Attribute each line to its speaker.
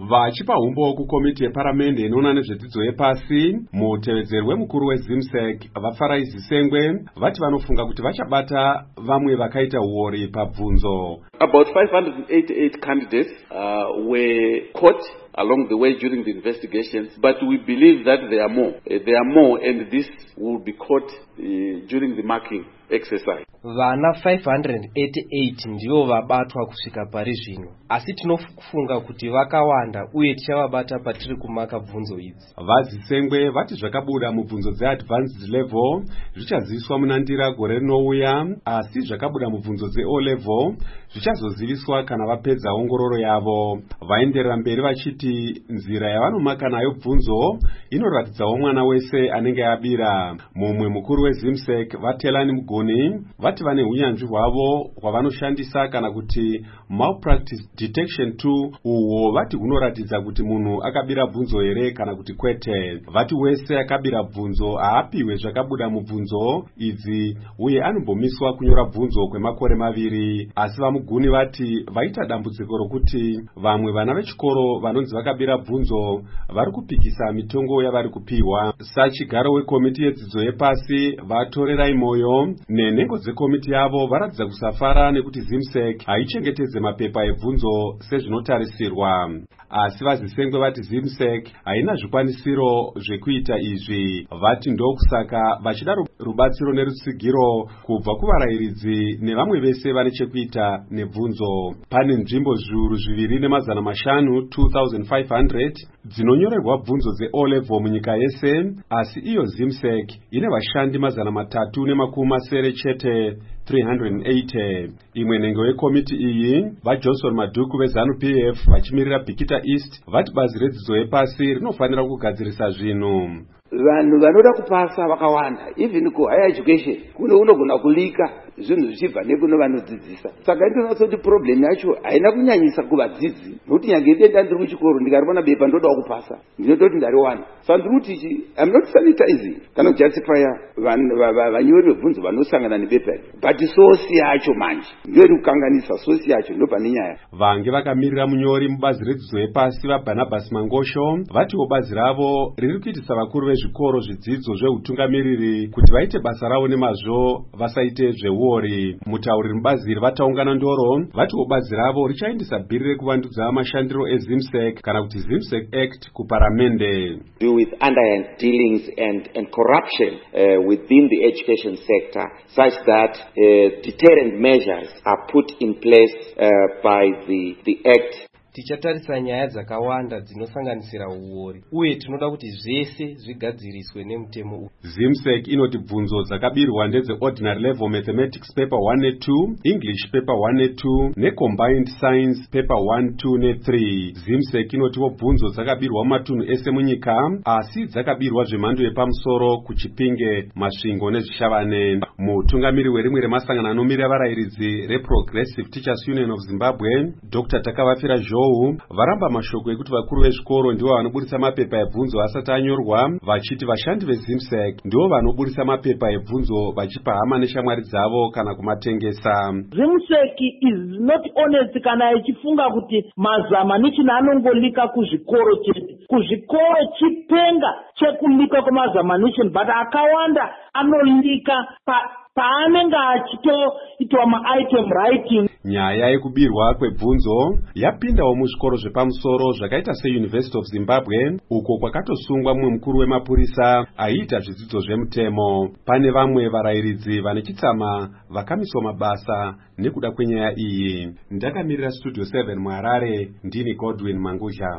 Speaker 1: Vachipa umbo kukomiti yeparamende inoona nezvedzidzo yepasi, mutevedzeri wemukuru weZIMSEC vaFaraizi Sengwe vati vanofunga kuti vachabata vamwe vakaita uori pabvunzo.
Speaker 2: About 588 candidates were caught along the way during the investigations, but we believe that there are more. There are more, and this will be caught during the marking exercise.
Speaker 3: Vana 588 ndivo vabatwa kusvika pari zvino, asi tinofunga kuti vakawanda uye tichavabata patiri kumaka bvunzo idzi.
Speaker 1: VaZisengwe vati zvakabuda mubvunzo dzeadvanced level zvichaziviswa munandira gore rinouya, asi zvakabuda mubvunzo dzeO level zvichazoziviswa kana vapedza ongororo yavo. Vaenderera mberi vachiti nzira yavanomaka nayo bvunzo inoratidzawo mwana wese anenge abira. Mumwe mukuru weZIMSEC vaTelani Muguni vati vane hunyanzvi hwavo hwavanoshandisa kana kuti malpractice detection tool, uwo vati hunoratidza kuti munhu akabira bvunzo here kana kuti kwete. Vati wese akabira bvunzo haapiwe zvakabuda mubvunzo idzi uye anombomiswa kunyora bvunzo kwemakore 2. Asi vaMuguni vati vaita dambudziko rokuti vamwe vana vechikoro vanonzi vakabira bvunzo vari kupikisa mitongo yavari kupiwa. Sachigaro wekomiti yedzidzo yepasi vatorerai moyo nenhengo dzekomiti yavo varatidza kusafara nekuti ZIMSEC haichengetedze mapepa ebvunzo sezvinotarisirwa. Asi vaZisengwe vati ZIMSEC haina zvikwanisiro zvekuita izvi. Vati ndokusaka vachida rubatsiro nerutsigiro kubva kuvarayiridzi nevamwe vese vane chekuita nebvunzo. Pane nzvimbo zviuru 2,500 2500 dzinonyorerwa bvunzo dzeO level munyika yese, asi iyo ZIMSEC ine vashandi 370 chete 380. Imwe nhengo yekomiti iyi vaJohnson Maduku veZANU-PF vachimirira Bikita East vati bazi redzidzo yepasi rinofanira kugadzirisa zvinhu.
Speaker 4: Vanhu vanoda kupasa vakawanda, even ku higher education unogona kulika zvinhu zvichibva nekuno vanodzidzisa. Saka ndinoona kuti problem yacho haina kunyanyisa kuvadzidzi, nokuti nyange denda ndiri kuchikoro ndikaribona bepa ndoda kupasa ndinototi ndariwana. Saka ndiri kuti I'm not sanitizing kana justify vanyori vebvunzo vanosangana nebepa, but source yacho manje ndiyo iri kukanganisa. Source yacho ndo pane nyaya.
Speaker 1: Vange vakamirira munyori mubazi redzidzo yepasi vaBarnabas Mangosho vatiwo bazi ravo riri kuitisa vakuru vezvikoro zvidzidzo zveutungamiriri kuti vaite basa ravo nemazvo vasaite zveuori. Mutauriri mubazi iri vataungana ndoro vatiwo bazi ravo richaindisa bhiri rekuvandudza mashandiro eZIMSEC kana kuti ZIMSEC Act kuparamende.
Speaker 5: Do with underhand dealings and corruption within the education sector, such that deterrent measures are put in place by the Act.
Speaker 3: Tichatarisa nyaya dzakawanda dzinosanganisira uori uye tinoda kuti zvese zvigadziriswe nemutemo uyu.
Speaker 1: ZIMSEC inoti bvunzo dzakabirwa ndedze ordinary level mathematics paper 1 ne2, English paper 1 ne2 necombined science paper 1, 2 ne3. ZIMSEC inotiwo bvunzo dzakabirwa mumatunhu ese munyika, asi dzakabirwa zvemhando yepamusoro kuChipinge, Masvingo neZvishavane. Mutungamiri werimwe remasangano anomirira varayiridzi reProgressive Teachers Union of Zimbabwe, Dr. Takavafira Zhou varamba mashoko ekuti vakuru vezvikoro ndivo vanoburisa mapepa ebvunzo asati anyorwa, vachiti vashandi veZIMSEC ndivo vanoburisa mapepa ebvunzo vachipa hama neshamwari dzavo kana kumatengesa.
Speaker 6: ZIMSEC is not honest kana ichifunga kuti mazamanishini anongolika kuzvikoro chete. Kuzvikoro chipenga chekulika kwemazamanishini, but akawanda anolika paanenge achitoitwa maitem writing.
Speaker 1: Nyaya yekubirwa kwebvunzo yapindawo muzvikoro zvepamusoro zvakaita seUniversity of Zimbabwe, uko kwakatosungwa mumwe mukuru wemapurisa aiita zvidzidzo zvemutemo. Pane vamwe varayiridzi vane chitsama vakamiswa mabasa nekuda kwenyaya iyi. Ndakamirira Studio 7 muHarare, ndini Godwin Manguzha.